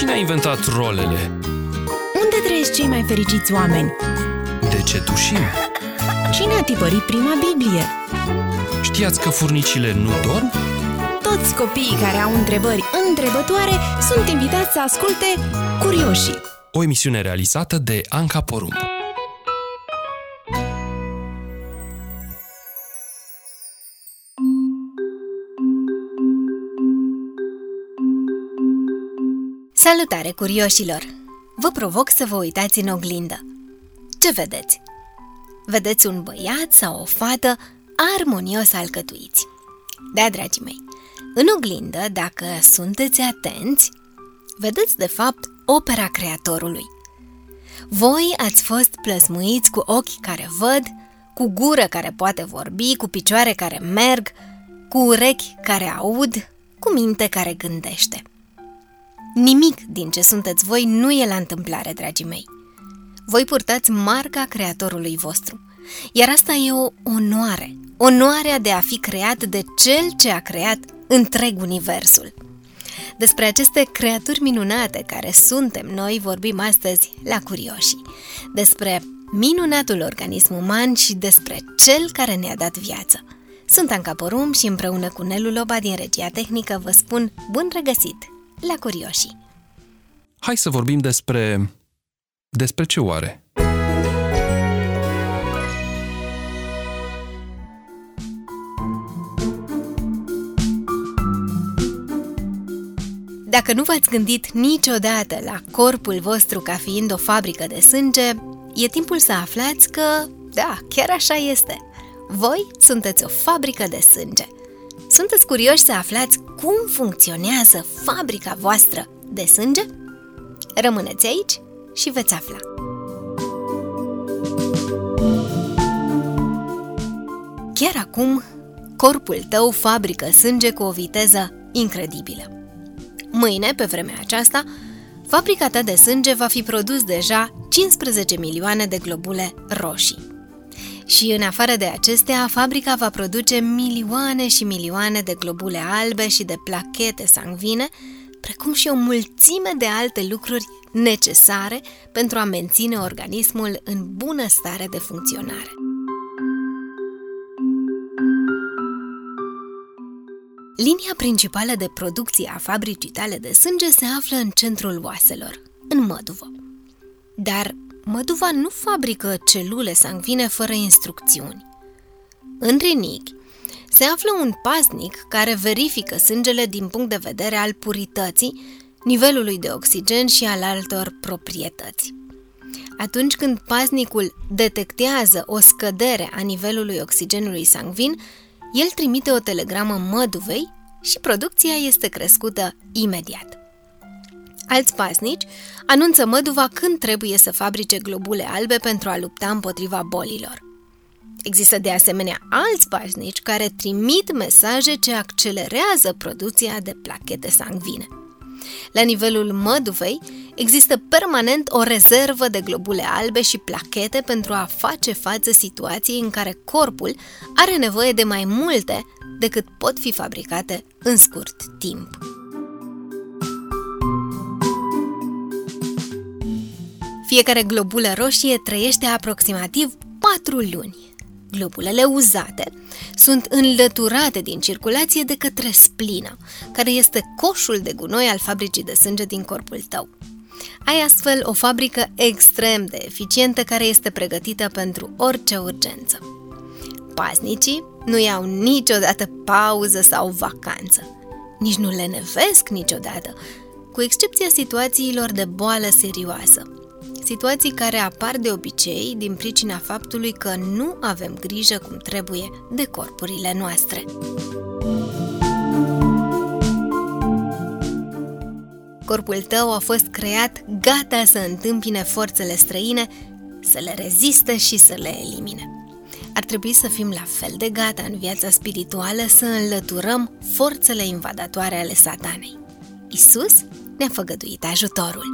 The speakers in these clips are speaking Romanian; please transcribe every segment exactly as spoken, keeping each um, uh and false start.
Cine a inventat rolele? Unde trăiesc cei mai fericiți oameni? De ce tușim? Cine a tipărit prima Biblie? Știați că furnicile nu dorm? Toți copiii care au întrebări întrebătoare sunt invitați să asculte Curioșii, o emisiune realizată de Anca Porumb. Salutare, curioșilor! Vă provoc să vă uitați în oglindă. Ce vedeți? Vedeți un băiat sau o fată armonios alcătuiți. Da, dragii mei, în oglindă, dacă sunteți atenți, vedeți de fapt opera creatorului. Voi ați fost plăsmuiți cu ochi care văd, cu gură care poate vorbi, cu picioare care merg, cu urechi care aud, cu minte care gândește. Nimic din ce sunteți voi nu e la întâmplare, dragii mei. Voi purtați marca creatorului vostru, iar asta e o onoare, onoarea de a fi creat de Cel ce a creat întreg universul. Despre aceste creaturi minunate care suntem noi vorbim astăzi la Curioșii, despre minunatul organism uman și despre Cel care ne-a dat viață. Sunt Anca Porumb și împreună cu Nelu Loba din regia tehnică vă spun bun regăsit la Curioșii. Hai să vorbim despre... despre ce oare? Dacă nu v-ați gândit niciodată la corpul vostru ca fiind o fabrică de sânge, e timpul să aflați că, da, chiar așa este. Voi sunteți o fabrică de sânge. Sunteți curioși să aflați cum funcționează fabrica voastră de sânge? Rămâneți aici și veți afla. Chiar acum, corpul tău fabrică sânge cu o viteză incredibilă. Mâine, pe vremea aceasta, fabrica ta de sânge va fi produs deja cincisprezece milioane de globule roșii. Și în afară de acestea, fabrica va produce milioane și milioane de globule albe și de plachete sanguine, precum și o mulțime de alte lucruri necesare pentru a menține organismul în bună stare de funcționare. Linia principală de producție a fabricii tale de sânge se află în centrul oaselor, în măduvă. Dar măduva nu fabrică celule sanguine fără instrucțiuni. În rinichi se află un pasnic care verifică sângele din punct de vedere al purității, nivelului de oxigen și al altor proprietăți. Atunci când pasnicul detectează o scădere a nivelului oxigenului sanguin, el trimite o telegramă măduvei și producția este crescută imediat. Alți pasnici anunță măduva când trebuie să fabrice globule albe pentru a lupta împotriva bolilor. Există de asemenea alți pasnici care trimit mesaje ce accelerează producția de plachete sanguine. La nivelul măduvei există permanent o rezervă de globule albe și plachete pentru a face față situației în care corpul are nevoie de mai multe decât pot fi fabricate în scurt timp. Fiecare globulă roșie trăiește aproximativ patru luni. Globulele uzate sunt înlăturate din circulație de către splină, care este coșul de gunoi al fabricii de sânge din corpul tău. Ai astfel o fabrică extrem de eficientă care este pregătită pentru orice urgență. Pasnicii nu iau niciodată pauză sau vacanță, nici nu lenevesc niciodată, cu excepția situațiilor de boală serioasă. Situații care apar de obicei din pricina faptului că nu avem grijă cum trebuie de corpurile noastre. Corpul tău a fost creat gata să întâmpine forțele străine, să le reziste și să le elimine. Ar trebui să fim la fel de gata în viața spirituală să înlăturăm forțele invadatoare ale satanei. Iisus ne-a făgăduit ajutorul.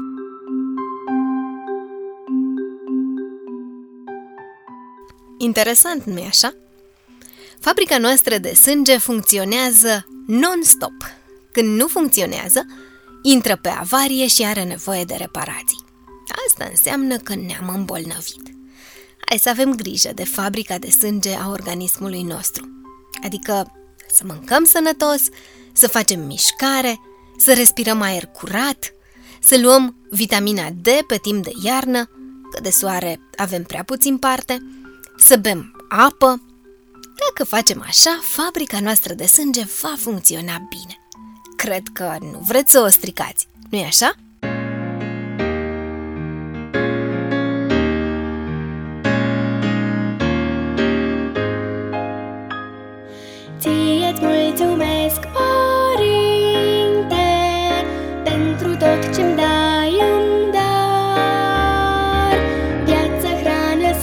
Interesant, nu-i așa? Fabrica noastră de sânge funcționează non-stop. Când nu funcționează, intră pe avarie și are nevoie de reparații. Asta înseamnă că ne-am îmbolnăvit. Hai să avem grijă de fabrica de sânge a organismului nostru. Adică să mâncăm sănătos, să facem mișcare, să respirăm aer curat, să luăm vitamina D pe timp de iarnă, că de soare avem prea puțin parte, să bem apă. Dacă facem așa, fabrica noastră de sânge va funcționa bine. Cred că nu vreți să o stricați, nu-i așa? Ție-ți mulțumesc, Părinte, pentru tot ce-mi dai în dar, viață, hrană,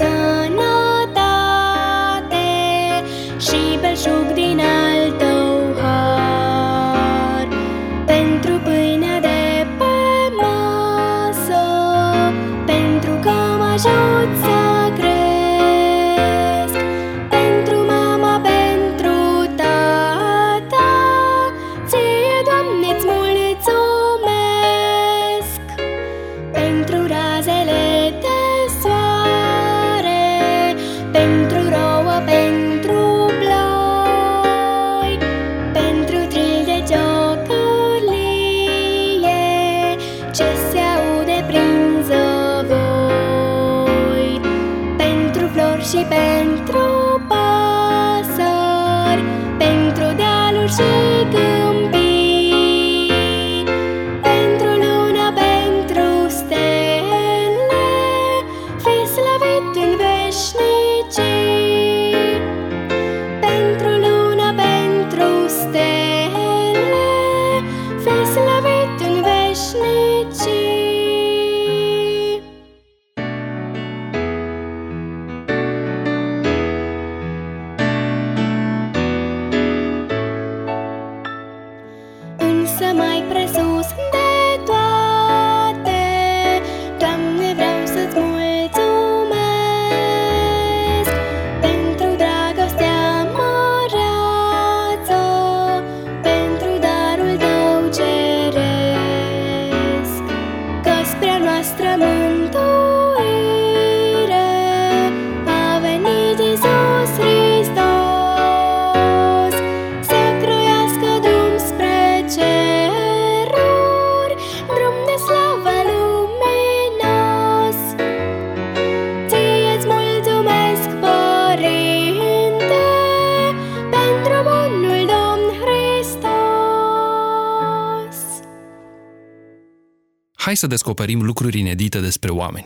sănătate și belșug din al tău har. Pentru pâinea de pe masă, pentru că mă ajut să cresc, pentru mama, pentru tata, ție, Doamne-ți mulțumesc. Pentru razele de soare, pentru rouă, pentru ploi, pentru tril de ciocârlie ce se aude prin zăvoi, pentru flori și pentru păsări, pentru dealuri și câmpii, pentru lună, pentru stele, fii slăvit în veșnicii. Pentru lună, pentru stele, fii slăvit în veșnicii. Însă mai presus de toate, Doamne, vreau să-ți mulțumesc pentru dragostea măreață, pentru darul tău ceresc, că spre a noastră mântuire a venit Iisus Hristos, să croiască drum spre ceruri, drum de slavă luminos. Ție-ți mulțumesc, Părinte, pentru bunul Domn Hristos. Hai să descoperim lucruri inedite despre oameni.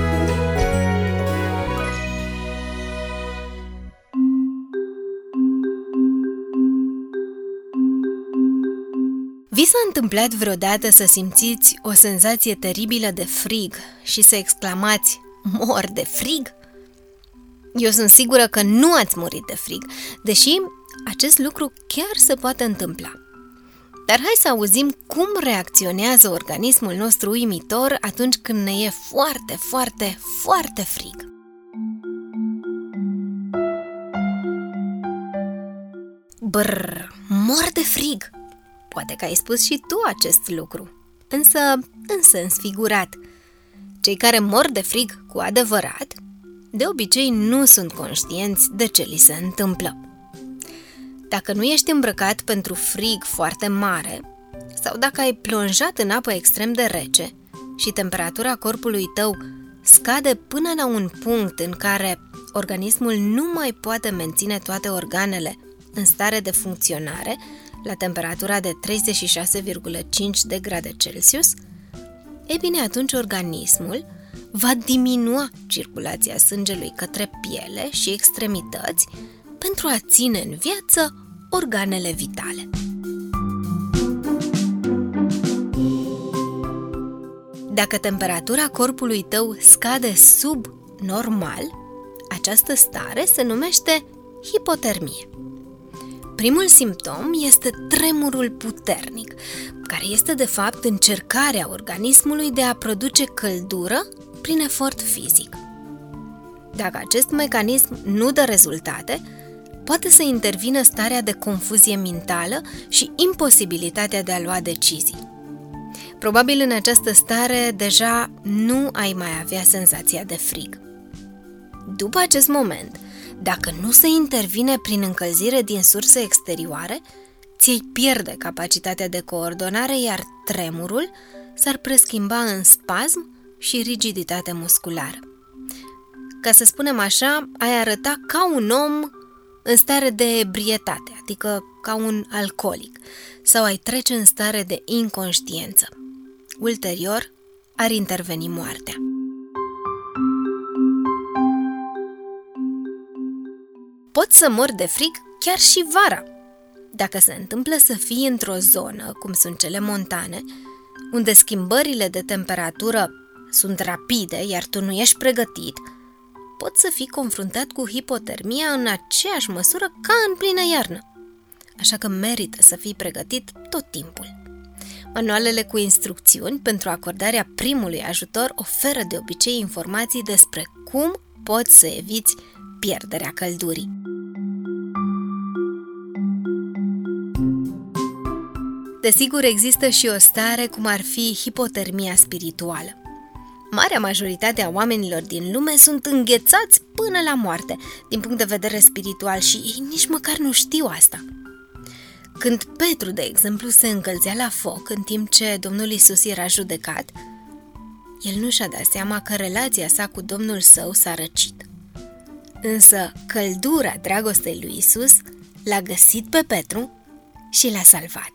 Vi s-a întâmplat vreodată să simțiți o senzație teribilă de frig și să exclamați, mor de frig? Eu sunt sigură că nu ați murit de frig, deși acest lucru chiar se poate întâmpla. Dar hai să auzim cum reacționează organismul nostru uimitor atunci când ne e foarte, foarte, foarte frig. Brrr, mor de frig! Poate că ai spus și tu acest lucru, însă în sens figurat. Cei care mor de frig cu adevărat, de obicei nu sunt conștienți de ce li se întâmplă. Dacă nu ești îmbrăcat pentru frig foarte mare, sau dacă ai plonjat în apă extrem de rece și temperatura corpului tău scade până la un punct în care organismul nu mai poate menține toate organele în stare de funcționare, la temperatura de treizeci și șase virgulă cinci de grade Celsius, e bine, atunci organismul va diminua circulația sângelui către piele și extremități pentru a ține în viață organele vitale. Dacă temperatura corpului tău scade sub normal, această stare se numește hipotermie. Primul simptom este tremurul puternic, care este de fapt încercarea organismului de a produce căldură prin efort fizic. Dacă acest mecanism nu dă rezultate, poate să intervină starea de confuzie mentală și imposibilitatea de a lua decizii. Probabil în această stare deja nu ai mai avea senzația de frig. După acest moment, dacă nu se intervine prin încălzire din surse exterioare, ți-ai pierde capacitatea de coordonare, iar tremurul s-ar preschimba în spasm și rigiditate musculară. Ca să spunem așa, ai arăta ca un om în stare de ebrietate, adică ca un alcoolic, sau ai trece în stare de inconștiență. Ulterior, ar interveni moartea. Poți să mori de frig chiar și vara. Dacă se întâmplă să fii într-o zonă, cum sunt cele montane, unde schimbările de temperatură sunt rapide, iar tu nu ești pregătit, poți să fii confruntat cu hipotermia în aceeași măsură ca în plină iarnă. Așa că merită să fii pregătit tot timpul. Manualele cu instrucțiuni pentru acordarea primului ajutor oferă de obicei informații despre cum poți să eviți pierderea căldurii. Desigur, există și o stare cum ar fi hipotermia spirituală. Marea majoritate a oamenilor din lume sunt înghețați până la moarte, din punct de vedere spiritual, și ei nici măcar nu știu asta. Când Petru, de exemplu, se încălzea la foc în timp ce Domnul Iisus era judecat, el nu și-a dat seama că relația sa cu Domnul său s-a răcit. Însă căldura dragostei lui Iisus l-a găsit pe Petru și l-a salvat.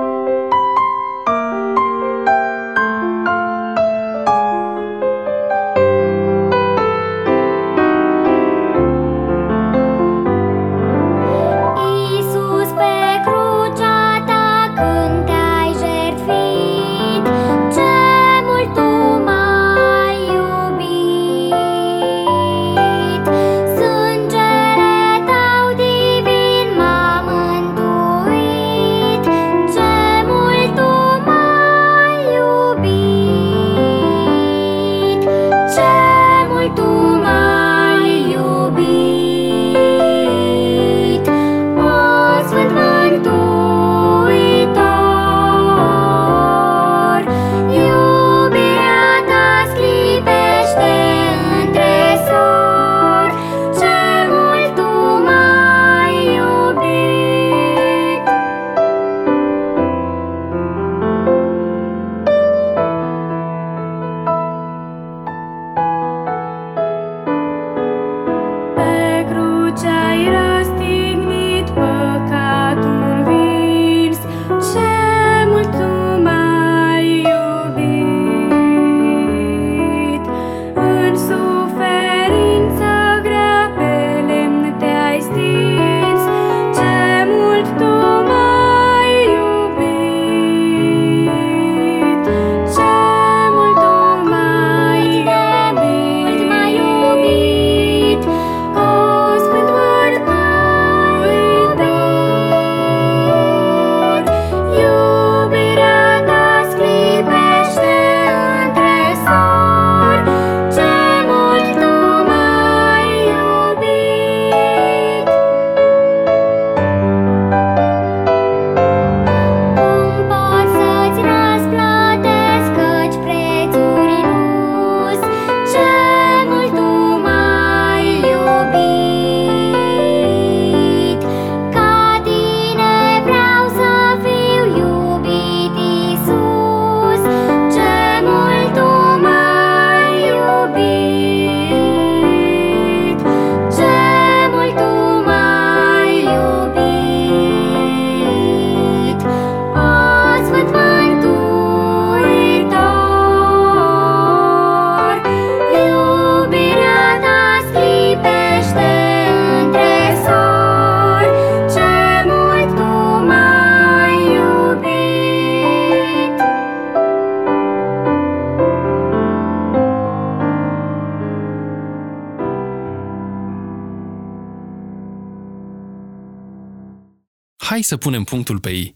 Hai să punem punctul pe i.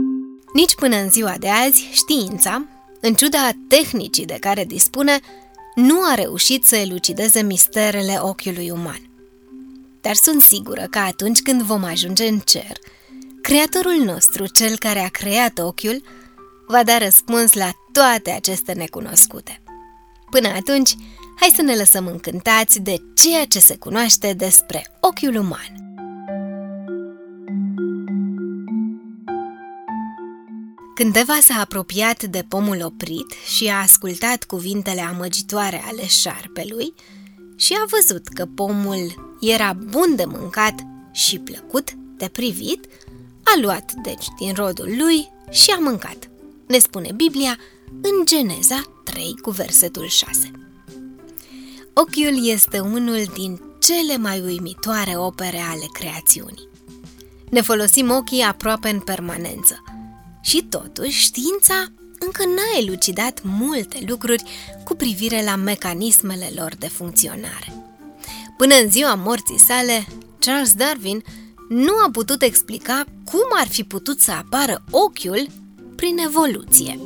Nici până în ziua de azi, știința, în ciuda tehnicii de care dispune, nu a reușit să elucideze misterele ochiului uman. Dar sunt sigură că atunci când vom ajunge în cer, Creatorul nostru, Cel care a creat ochiul, va da răspuns la toate aceste necunoscute. Până atunci, hai să ne lăsăm încântați de ceea ce se cunoaște despre ochiul uman. Când Eva s-a apropiat de pomul oprit și a ascultat cuvintele amăgitoare ale șarpelui și a văzut că pomul era bun de mâncat și plăcut de privit, a luat deci din rodul lui și a mâncat. Ne spune Biblia în Geneza trei cu versetul șase. Ochiul este unul din cele mai uimitoare opere ale creațiunii. Ne folosim ochii aproape în permanență și totuși știința încă n-a elucidat multe lucruri cu privire la mecanismele lor de funcționare. Până în ziua morții sale, Charles Darwin nu a putut explica cum ar fi putut să apară ochiul prin evoluție.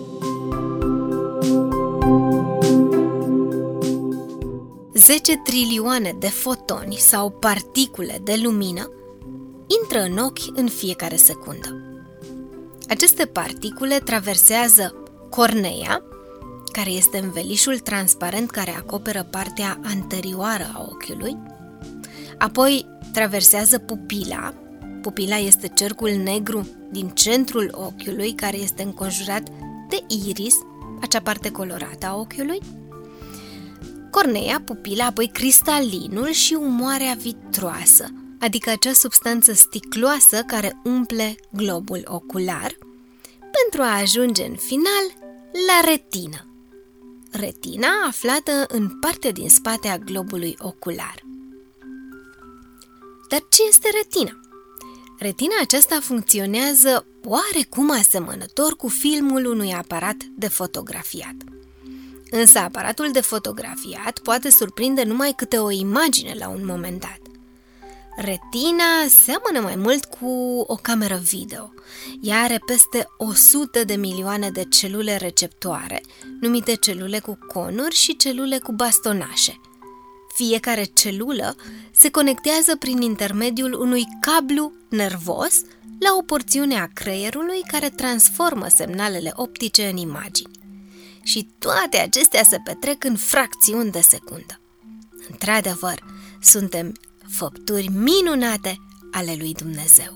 zece trilioane de fotoni sau particule de lumină intră în ochi în fiecare secundă. Aceste particule traversează corneea, care este învelișul transparent care acoperă partea anterioară a ochiului, apoi traversează pupila. Pupila este cercul negru din centrul ochiului care este înconjurat de iris, acea parte colorată a ochiului, corneea, pupila, apoi cristalinul și umoarea vitroasă, adică acea substanță sticloasă care umple globul ocular, pentru a ajunge în final la retină. Retina aflată în partea din spate a globului ocular. Dar ce este retina? Retina aceasta funcționează oarecum asemănător cu filmul unui aparat de fotografiat. Însă aparatul de fotografiat poate surprinde numai câte o imagine la un moment dat. Retina seamănă mai mult cu o cameră video. Ea are peste o sută de milioane de celule receptoare, numite celule cu conuri și celule cu bastonașe. Fiecare celulă se conectează prin intermediul unui cablu nervos la o porțiune a creierului care transformă semnalele optice în imagini. Și toate acestea se petrec în fracțiuni de secundă. Într-adevăr, suntem făpturi minunate ale lui Dumnezeu.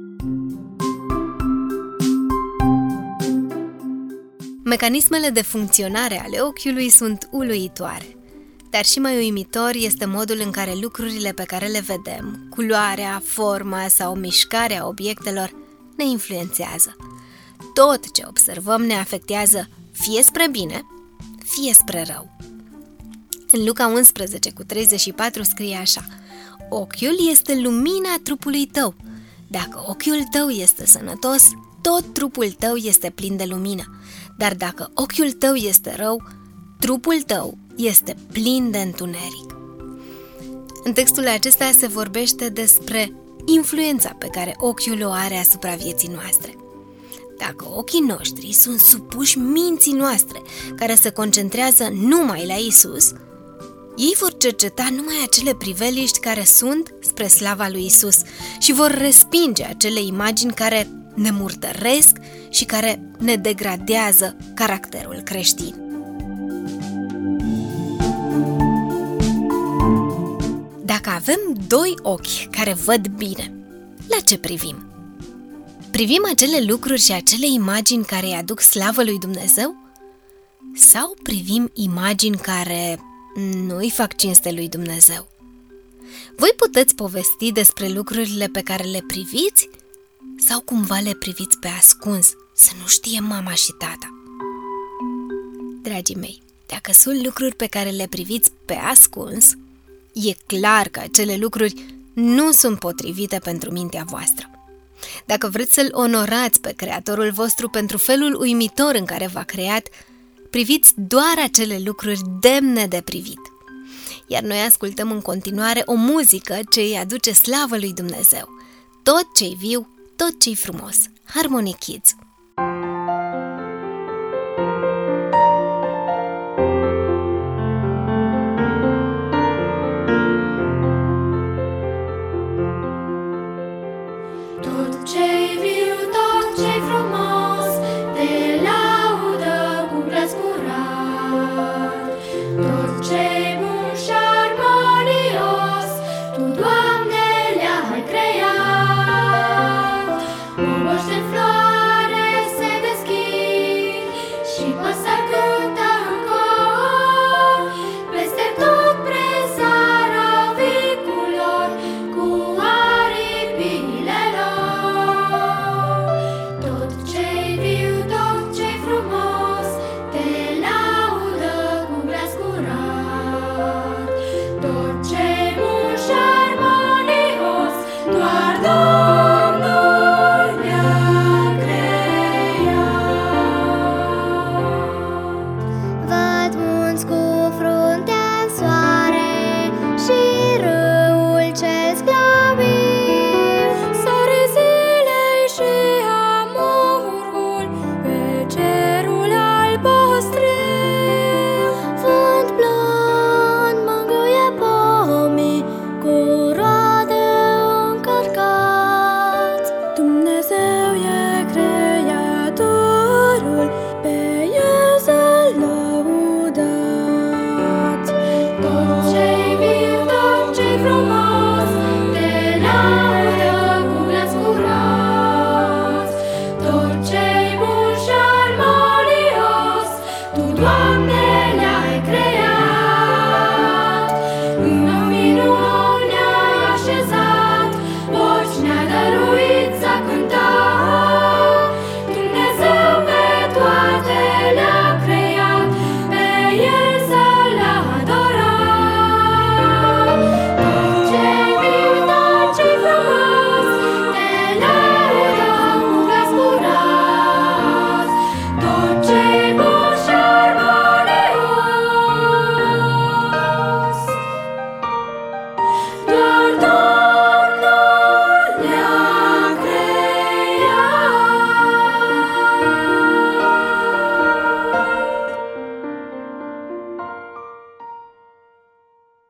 Mecanismele de funcționare ale ochiului sunt uluitoare, dar și mai uimitor este modul în care lucrurile pe care le vedem, culoarea, forma sau mișcarea obiectelor, ne influențează. Tot ce observăm ne afectează fie spre bine, fie spre rău. În Luca unsprezece cu treizeci și patru scrie așa: ochiul este lumina trupului tău. Dacă ochiul tău este sănătos, tot trupul tău este plin de lumină. Dar dacă ochiul tău este rău, trupul tău este plin de întuneric. În textul acesta se vorbește despre influența pe care ochiul o are asupra vieții noastre. Dacă ochii noștri sunt supuși minții noastre, care se concentrează numai la Isus, ei vor cerceta numai acele priveliști care sunt spre slava lui Isus și vor respinge acele imagini care ne murdăresc și care ne degradează caracterul creștin. Dacă avem doi ochi care văd bine, la ce privim? Privim acele lucruri și acele imagini care îi aduc slavă lui Dumnezeu? Sau privim imagini care nu îi fac cinste lui Dumnezeu? Voi puteți povesti despre lucrurile pe care le priviți? Sau cumva le priviți pe ascuns, să nu știe mama și tata? Dragii mei, dacă sunt lucruri pe care le priviți pe ascuns, e clar că acele lucruri nu sunt potrivite pentru mintea voastră. Dacă vreți să-L onorați pe Creatorul vostru pentru felul uimitor în care v-a creat, priviți doar acele lucruri demne de privit. Iar noi ascultăm în continuare o muzică ce îi aduce slavă lui Dumnezeu. Tot ce-i viu, tot ce-i frumos. Harmony Kids.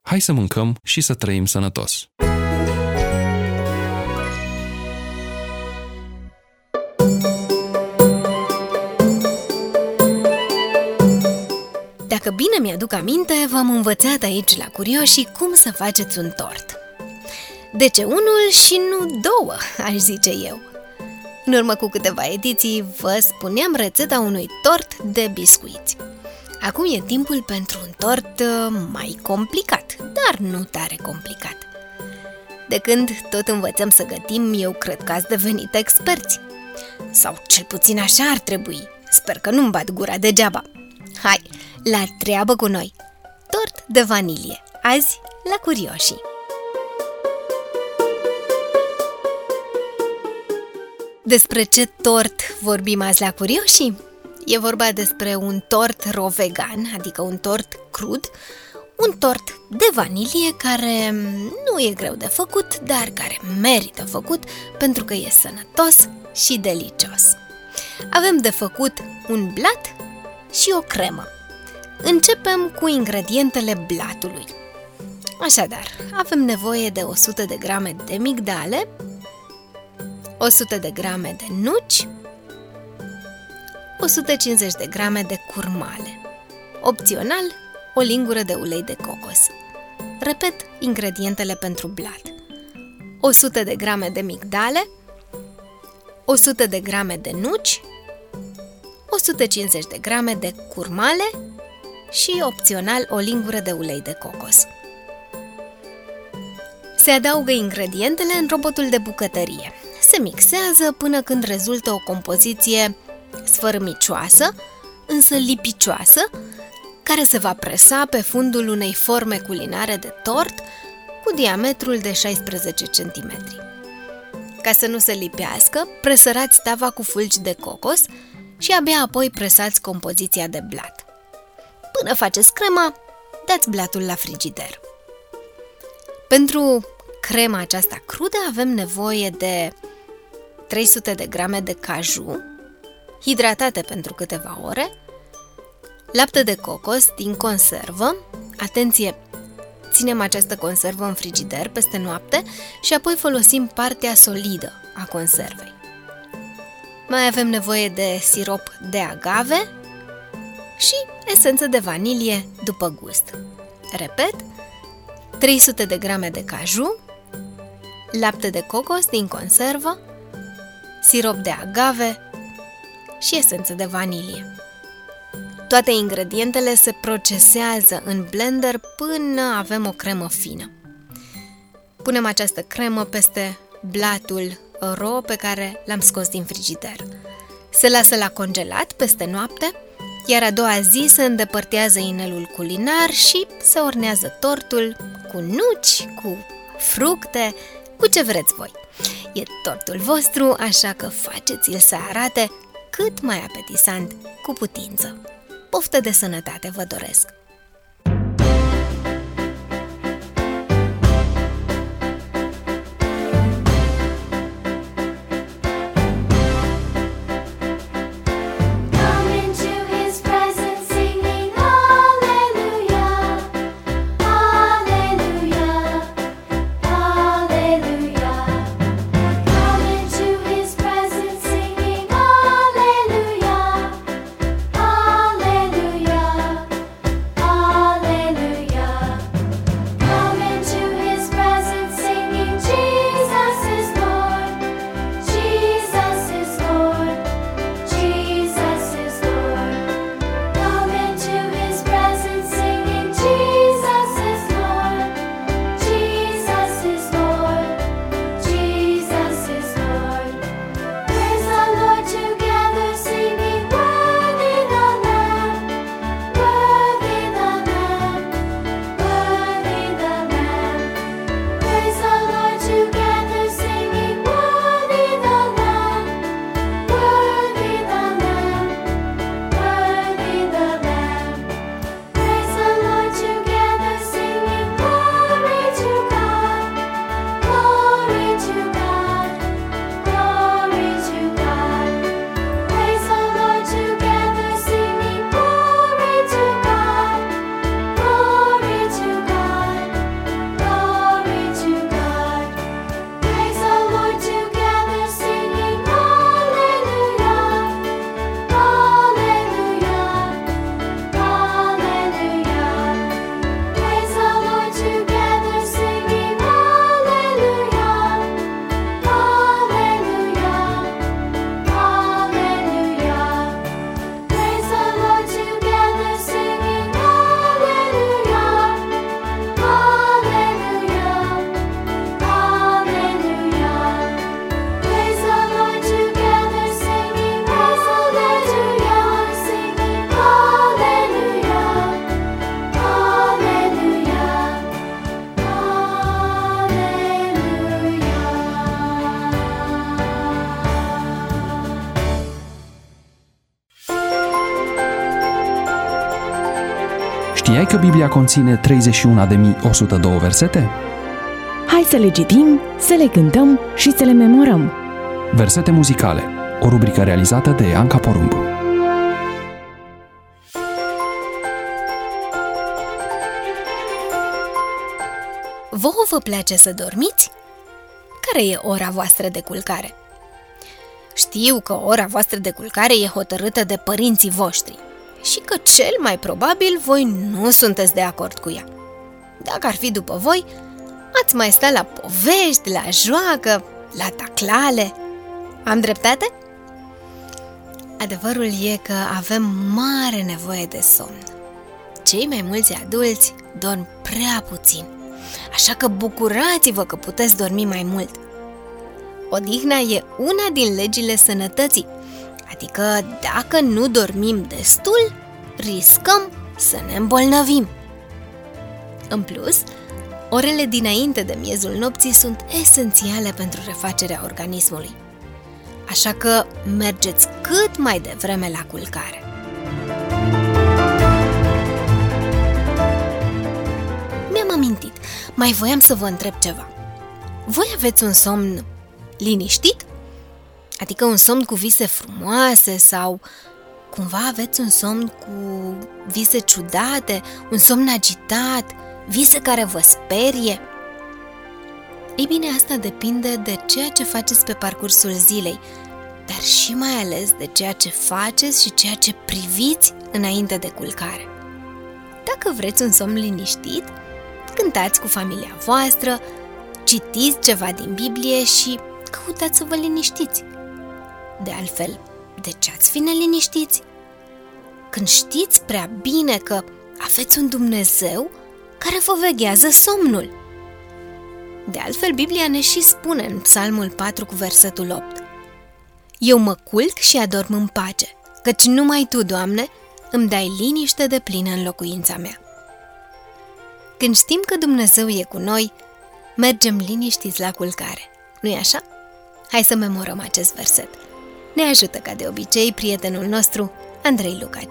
Hai să mâncăm și să trăim sănătos! Dacă bine mi-aduc aminte, v-am învățat aici la Curioșii cum să faceți un tort. De ce unul și nu două, aș zice eu? În urmă cu câteva ediții vă spuneam rețeta unui tort de biscuiți. Acum e timpul pentru un tort mai complicat, dar nu tare complicat. De când tot învățăm să gătim, eu cred că ați devenit experți. Sau cel puțin așa ar trebui. Sper că nu-mi bat gura degeaba. Hai, la treabă cu noi! Tort de vanilie, azi la Curioșii! Despre ce tort vorbim azi la Curioșii? E vorba despre un tort ro-vegan, adică un tort crud, un tort de vanilie care nu e greu de făcut, dar care merită făcut pentru că e sănătos și delicios. Avem de făcut un blat și o cremă. Începem cu ingredientele blatului. Așadar, avem nevoie de o sută de grame de migdale, o sută de grame de nuci, o sută cincizeci de grame de curmale. Opțional, o lingură de ulei de cocos. Repet ingredientele pentru blat. o sută de grame de migdale, o sută de grame de nuci, o sută cincizeci de grame de curmale și, opțional, o lingură de ulei de cocos. Se adaugă ingredientele în robotul de bucătărie. Se mixează până când rezultă o compoziție sfărâmicioasă, însă lipicioasă, care se va presa pe fundul unei forme culinare de tort cu diametrul de șaisprezece centimetri. Ca să nu se lipească, presărați tava cu fulgi de cocos și abia apoi presați compoziția de blat. Până faceți crema, dați blatul la frigider. Pentru crema aceasta crudă avem nevoie de trei sute de grame de caju, hidratate pentru câteva ore, lapte de cocos din conservă, atenție, ținem această conservă în frigider peste noapte și apoi folosim partea solidă a conservei. Mai avem nevoie de sirop de agave și esență de vanilie după gust. Repet, trei sute de grame de caju, lapte de cocos din conservă, sirop de agave și esență de vanilie. Toate ingredientele se procesează în blender până avem o cremă fină. Punem această cremă peste blatul ro pe care l-am scos din frigider. Se lasă la congelat peste noapte, iar a doua zi se îndepărtează inelul culinar și se ornează tortul cu nuci, cu fructe, cu ce vreți voi. E tortul vostru, așa că faceți-l să arate cât mai apetisant cu putință. Poftă de sănătate vă doresc! că Biblia conține treizeci și unu de mii o sută doi versete? Hai să le citim, să le cântăm și să le memorăm. Versete muzicale, o rubrică realizată de Anca Porumb. Vouă vă place să dormiți? Care e ora voastră de culcare? Știu că ora voastră de culcare e hotărâtă de părinții voștri și că cel mai probabil voi nu sunteți de acord cu ea. Dacă ar fi după voi, ați mai sta la povești, la joacă, la taclale. Am dreptate? Adevărul e că avem mare nevoie de somn. Cei mai mulți adulți dorm prea puțin, așa că bucurați-vă că puteți dormi mai mult. Odihna e una din legile sănătății, adică dacă nu dormim destul, riscăm să ne îmbolnăvim. În plus, orele dinainte de miezul nopții sunt esențiale pentru refacerea organismului, așa că mergeți cât mai devreme la culcare. Mi-am amintit, mai voiam să vă întreb ceva. Voi aveți un somn liniștit? Adică un somn cu vise frumoase sau cumva aveți un somn cu vise ciudate, un somn agitat, vise care vă sperie? Ei bine, asta depinde de ceea ce faceți pe parcursul zilei, dar și mai ales de ceea ce faceți și ceea ce priviți înainte de culcare. Dacă vreți un somn liniștit, cântați cu familia voastră, citiți ceva din Biblie și căutați să vă liniștiți. De altfel, de ce ați fi neliniștiți? Când știți prea bine că aveți un Dumnezeu care vă veghează somnul. De altfel, Biblia ne și spune în Psalmul patru cu versetul opt: Eu mă culc și adorm în pace, căci numai Tu, Doamne, îmi dai liniște deplină în locuința mea. Când știm că Dumnezeu e cu noi, mergem liniștiți la culcare. Nu-i așa? Hai să memorăm acest verset. Ne ajută ca de obicei prietenul nostru, Andrei Lucaci.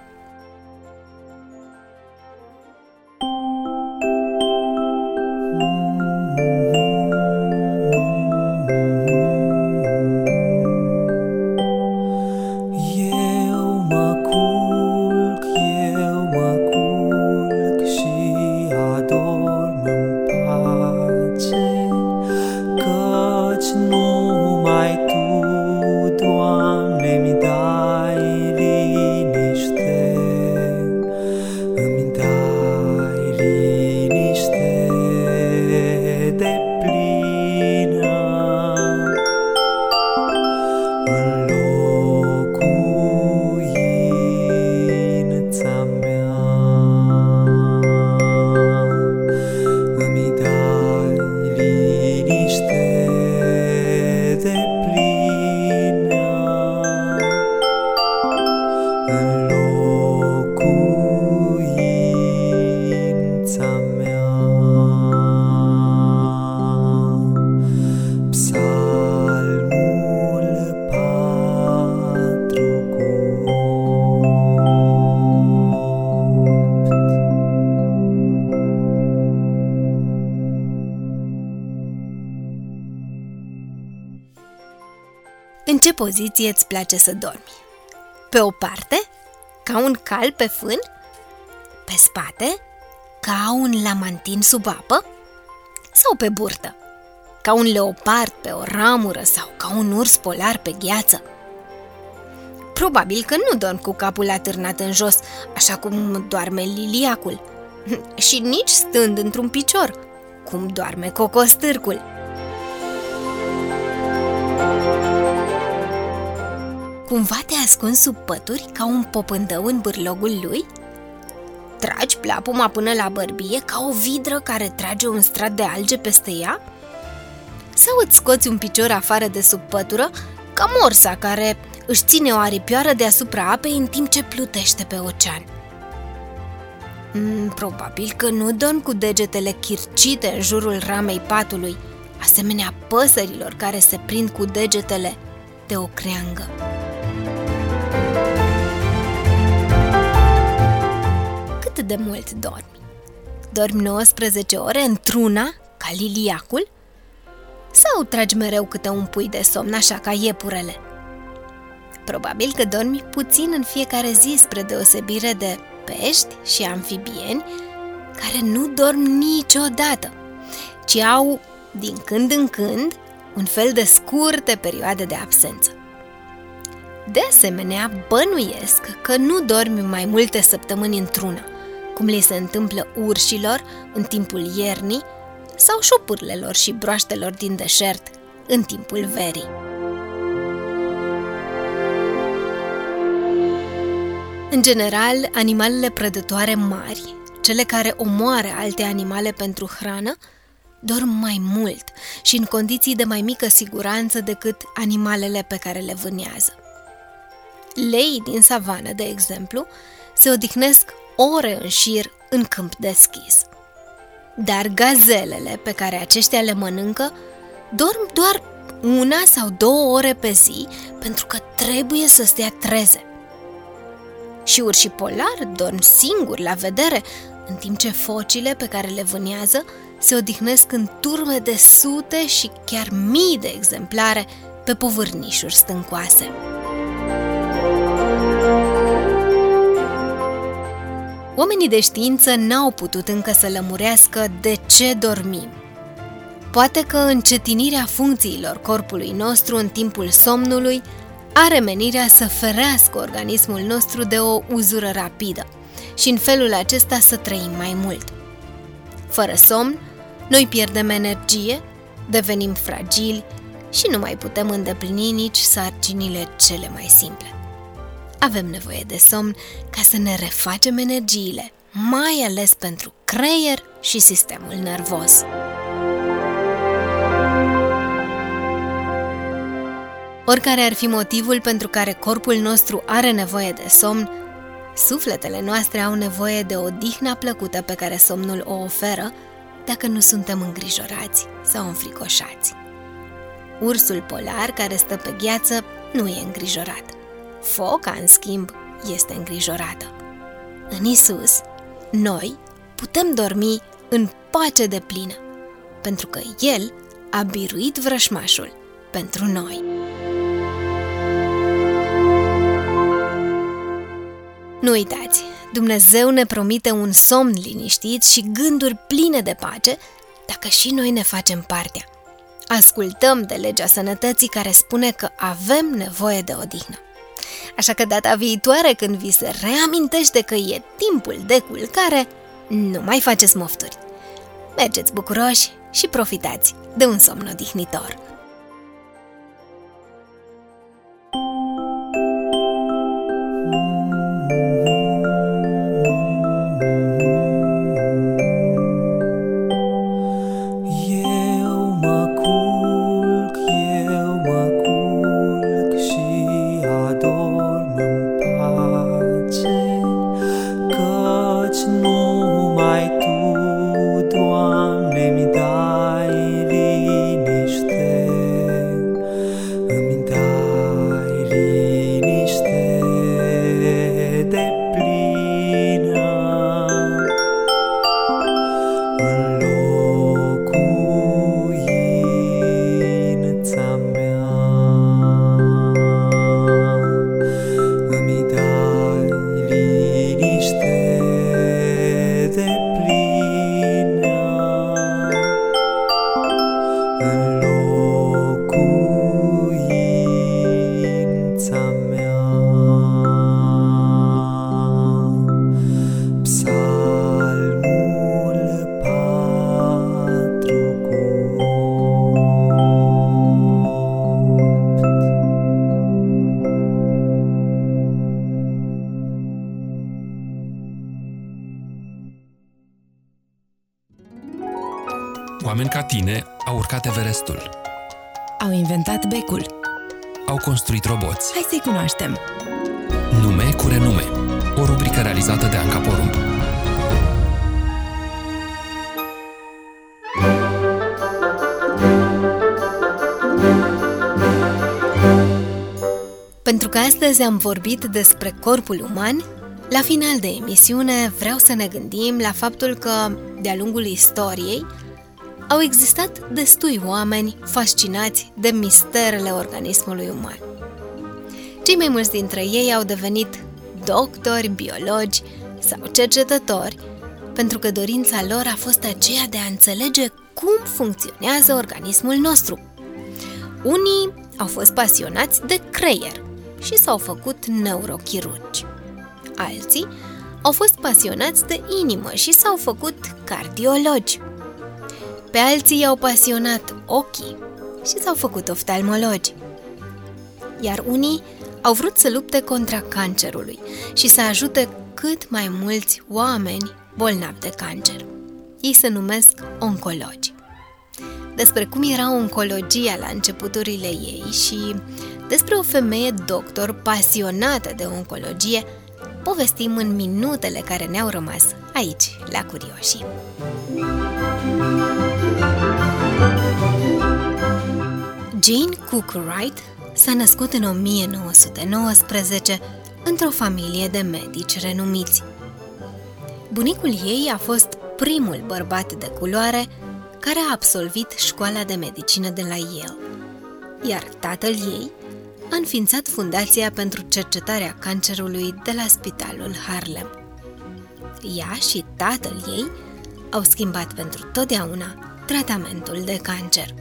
În ce poziție îți place să dormi? Pe o parte, ca un cal pe fân? Pe spate, ca un lamantin sub apă? Sau pe burtă, ca un leopard pe o ramură sau ca un urs polar pe gheață? Probabil că nu dormi cu capul atârnat în jos, așa cum doarme liliacul, și nici stând într-un picior, cum doarme cocostârcul. Cumva te ascunzi sub pături ca un popândău în bârlogul lui? Tragi plapuma până la bărbie ca o vidră care trage un strat de alge peste ea? Sau îți scoți un picior afară de sub pătură ca morsa care își ține o aripioară deasupra apei în timp ce plutește pe ocean? Mm, probabil că nu dormi cu degetele chircite în jurul ramei patului, asemenea păsărilor care se prind cu degetele de o creangă. cât de mult dormi? Dormi nouăsprezece ore într-una, ca liliacul? Sau tragi mereu câte un pui de somn, așa ca iepurele? Probabil că dormi puțin în fiecare zi, spre deosebire de pești și amfibieni, care nu dorm niciodată, ci au, din când în când, un fel de scurte perioade de absență. De asemenea, bănuiesc că nu dormi mai multe săptămâni într-una, cum li se întâmplă urșilor în timpul iernii sau șopârlelor și broaștelor din deșert în timpul verii. În general, animalele prădătoare mari, cele care omoară alte animale pentru hrană, dorm mai mult și în condiții de mai mică siguranță decât animalele pe care le vânează. Leii din savană, de exemplu, se odihnesc ore în șir în câmp deschis. Dar gazelele pe care aceștia le mănâncă dorm doar una sau două ore pe zi pentru că trebuie să stea treze. Și urșii polari dorm singuri la vedere, în timp ce focile pe care le vânează se odihnesc în turme de sute și chiar mii de exemplare pe povârnișuri stâncoase. Oamenii de știință n-au putut încă să lămurească de ce dormim. Poate că încetinirea funcțiilor corpului nostru în timpul somnului are menirea să ferească organismul nostru de o uzură rapidă și în felul acesta să trăim mai mult. Fără somn, noi pierdem energie, devenim fragili și nu mai putem îndeplini nici sarcinile cele mai simple. Avem nevoie de somn ca să ne refacem energiile, mai ales pentru creier și sistemul nervos. Oricare ar fi motivul pentru care corpul nostru are nevoie de somn, sufletele noastre au nevoie de odihna plăcută pe care somnul o oferă dacă nu suntem îngrijorați sau înfricoșați. Ursul polar care stă pe gheață nu e îngrijorat. Foca, în schimb, este îngrijorată. În Isus, noi putem dormi în pace deplină, pentru că El a biruit vrășmașul pentru noi. Nu uitați, Dumnezeu ne promite un somn liniștit și gânduri pline de pace dacă și noi ne facem partea. Ascultăm de legea sănătății care spune că avem nevoie de odihnă. Așa că data viitoare, când vi se reamintește că e timpul de culcare, nu mai faceți mofturi. Mergeți bucuroși și profitați de un somn odihnitor. Oameni ca tine au urcat Everestul. Au inventat becul. Au construit roboți. Hai să-i cunoaștem. Nume cu renume. O rubrică realizată de Anca Porumb. Pentru că astăzi am vorbit despre corpul uman, La final de emisiune vreau să ne gândim la faptul că, de-a lungul istoriei, au existat destui oameni fascinați de misterele organismului uman. Cei mai mulți dintre ei au devenit doctori, biologi sau cercetători, pentru că dorința lor a fost aceea de a înțelege cum funcționează organismul nostru. Unii au fost pasionați de creier și s-au făcut neurochirurgi. Alții au fost pasionați de inimă și s-au făcut cardiologi. Pe alții i-au pasionat ochii și s-au făcut oftalmologi. Iar unii au vrut să lupte contra cancerului și să ajute cât mai mulți oameni bolnavi de cancer. Ei se numesc oncologi. Despre cum era oncologia la începuturile ei și despre o femeie doctor pasionată de oncologie povestim în minutele care ne-au rămas aici, la Curioșii. Jane Cook Wright s-a născut în o mie nouă sute nouăsprezece într-o familie de medici renumiți. Bunicul ei a fost primul bărbat de culoare care a absolvit școala de medicină de la Yale, iar tatăl ei a înființat Fundația pentru cercetarea cancerului de la Spitalul Harlem. Ea și tatăl ei au schimbat pentru totdeauna tratamentul de cancer.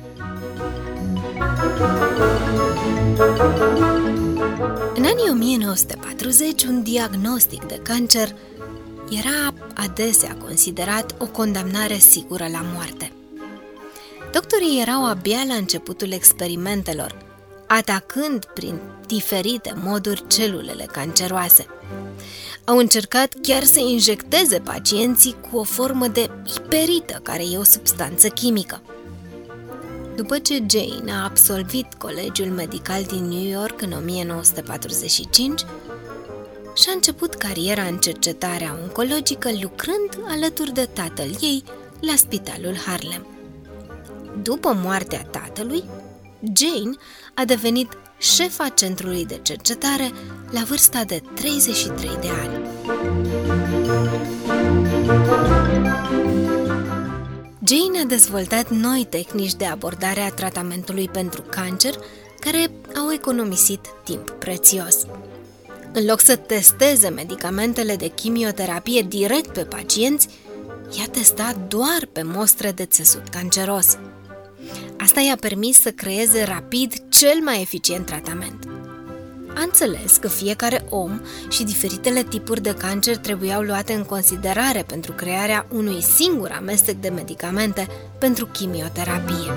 În anii o mie nouă sute patruzeci, un diagnostic de cancer era adesea considerat o condamnare sigură la moarte. Doctorii erau abia la începutul experimentelor, atacând prin diferite moduri celulele canceroase. Au încercat chiar să injecteze pacienții cu o formă de iperită, care e o substanță chimică. După ce Jane a absolvit Colegiul Medical din New York în o mie nouă sute patruzeci și cinci, și-a început cariera în cercetarea oncologică lucrând alături de tatăl ei la Spitalul Harlem. După moartea tatălui, Jane a devenit șefa centrului de cercetare la vârsta de treizeci și trei de ani. Jane a dezvoltat noi tehnici de abordare a tratamentului pentru cancer care au economisit timp prețios. În loc să testeze medicamentele de chimioterapie direct pe pacienți, i-a testat doar pe mostre de țesut canceros. Asta i-a permis să creeze rapid cel mai eficient tratament. A înțeles că fiecare om și diferitele tipuri de cancer trebuiau luate în considerare pentru crearea unui singur amestec de medicamente pentru chimioterapie.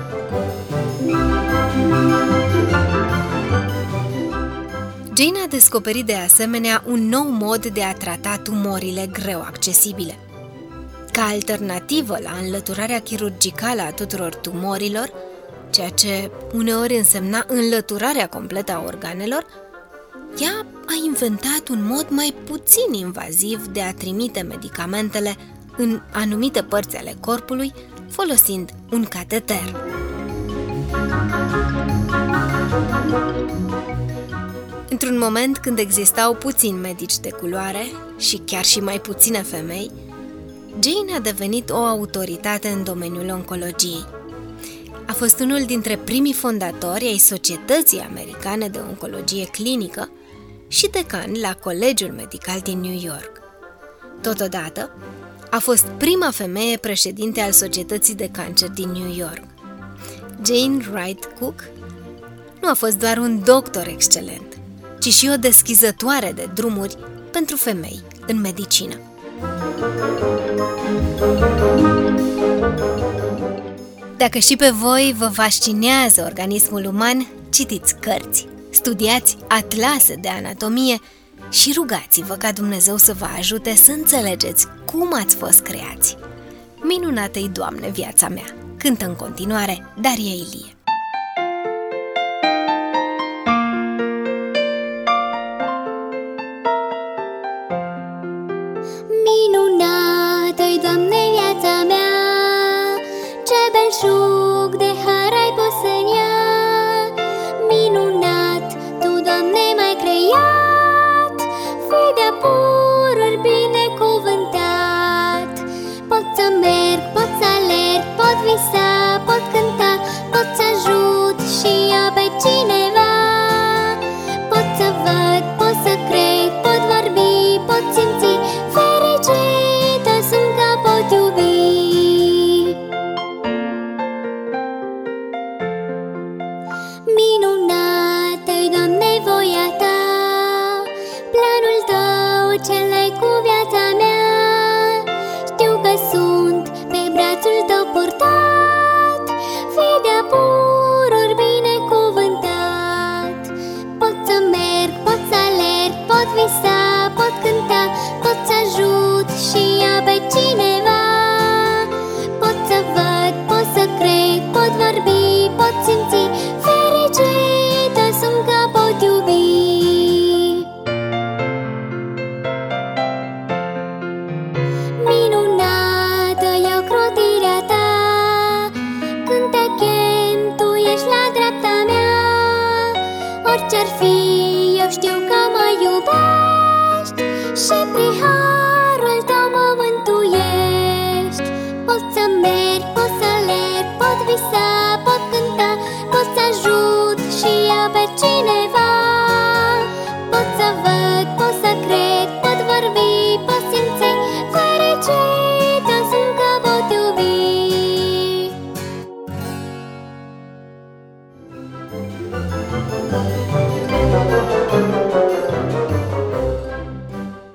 Jane a descoperit de asemenea un nou mod de a trata tumorile greu accesibile. Ca alternativă la înlăturarea chirurgicală a tuturor tumorilor, ceea ce uneori însemna înlăturarea completă a organelor, ea a inventat un mod mai puțin invaziv de a trimite medicamentele în anumite părți ale corpului, folosind un cateter. Într-un moment când existau puțini medici de culoare și chiar și mai puține femei, Jane a devenit o autoritate în domeniul oncologiei. A fost unul dintre primii fondatori ai Societății Americane de Oncologie Clinică și decan la Colegiul Medical din New York. Totodată, a fost prima femeie președinte al Societății de Cancer din New York. Jane Wright Cook nu a fost doar un doctor excelent, ci și o deschizătoare de drumuri pentru femei în medicină. Dacă și pe voi vă fascinează organismul uman, citiți cărți, studiați atlase de anatomie și rugați-vă ca Dumnezeu să vă ajute să înțelegeți cum ați fost creați. Minunată-i, Doamne, viața mea! Cântă în continuare Daria Ilie. Minunată-i, Doamne, viața mea, ce belșug de har ai pus în ea. Minunat, Tu, Doamne, m-ai creat, fii de-a pururi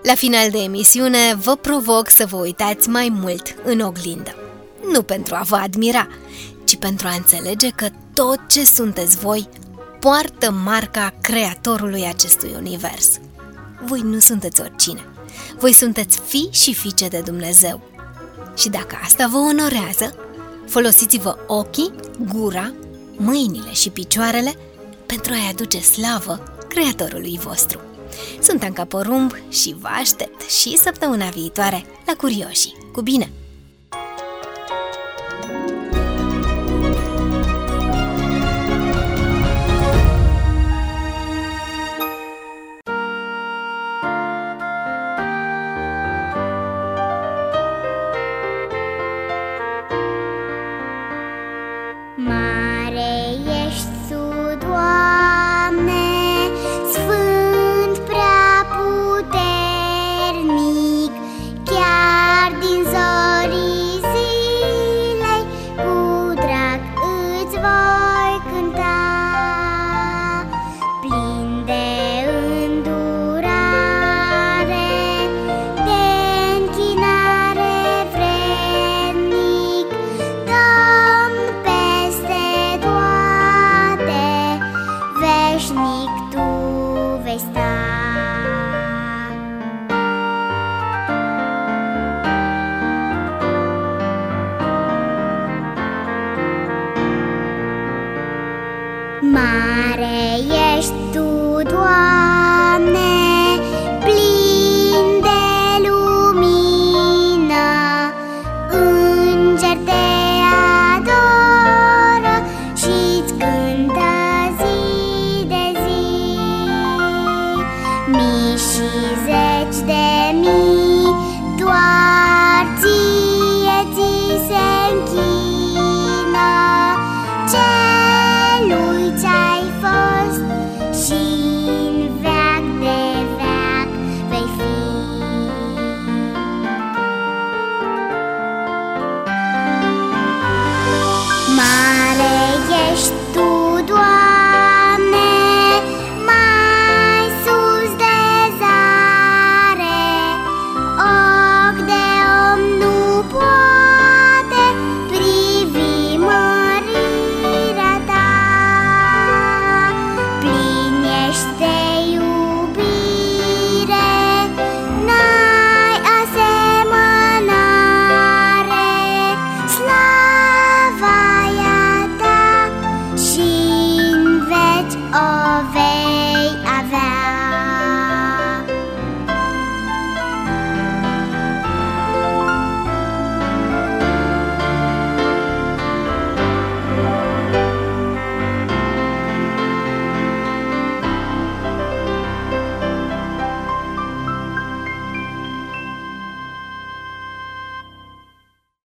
La final de emisiune vă provoc să vă uitați mai mult în oglindă. Nu pentru a vă admira, ci pentru a înțelege că tot ce sunteți voi poartă marca creatorului acestui univers. Voi nu sunteți oricine. Voi sunteți fii și fiice de Dumnezeu. Și dacă asta vă onorează, folosiți-vă ochii, gura, mâinile și picioarele pentru a-i aduce slavă creatorului vostru. Sunt Anca Porumb și vă aștept și săptămâna viitoare la Curioșii. Cu bine! Mare ești Tu, Doamne, sfânt prea puternic, chiar din zorii zilei, cu drag îți voi cânta. Plin de îndurare, de închinare vrednic, Domn peste toate, veșnic Tu vei sta. Mare ești Tu, Doamne,